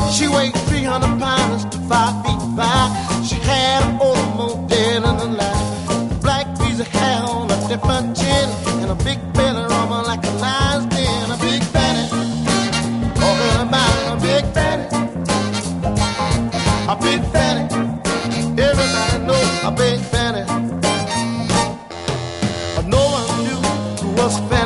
She weighed 300 pounds to 5 feet 5. She had an older model in her life. Black piece of hair on a different chin, and a big belly rumble like a lion's den. A big fatty, talking about a big fatty, a big fatty. Everybody knows a big fatty. But no one knew who was fatty.